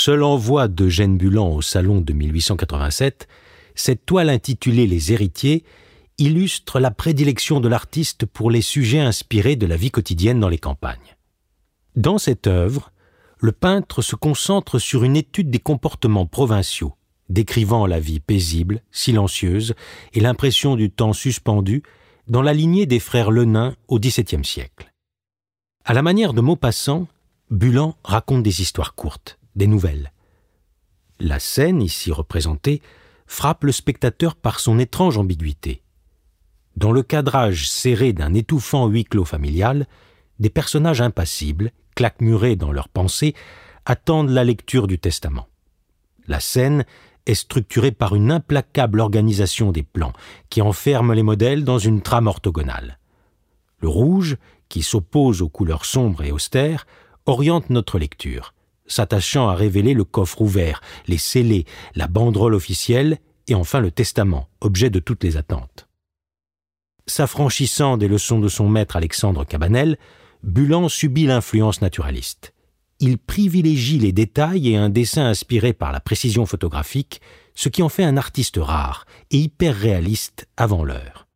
seul envoi d'Eugène Bulan au Salon de 1887, cette toile intitulée « Les héritiers » illustre la prédilection de l'artiste pour les sujets inspirés de la vie quotidienne dans les campagnes. Dans cette œuvre, le peintre se concentre sur une étude des comportements provinciaux, décrivant la vie paisible, silencieuse et l'impression du temps suspendu dans la lignée des frères Lenain au XVIIe siècle. À la manière de Maupassant, Bulan raconte des histoires courtes, des nouvelles. La scène, ici représentée, frappe le spectateur par son étrange ambiguïté. Dans le cadrage serré d'un étouffant huis clos familial, des personnages impassibles, claquemurés dans leurs pensées, attendent la lecture du testament. La scène est structurée par une implacable organisation des plans qui enferme les modèles dans une trame orthogonale. Le rouge, qui s'oppose aux couleurs sombres et austères, oriente notre lecture, s'attachant à révéler le coffre ouvert, les scellés, la banderole officielle et enfin le testament, objet de toutes les attentes. S'affranchissant des leçons de son maître Alexandre Cabanel, Bulan subit l'influence naturaliste. Il privilégie les détails et un dessin inspiré par la précision photographique, ce qui en fait un artiste rare et hyper réaliste avant l'heure.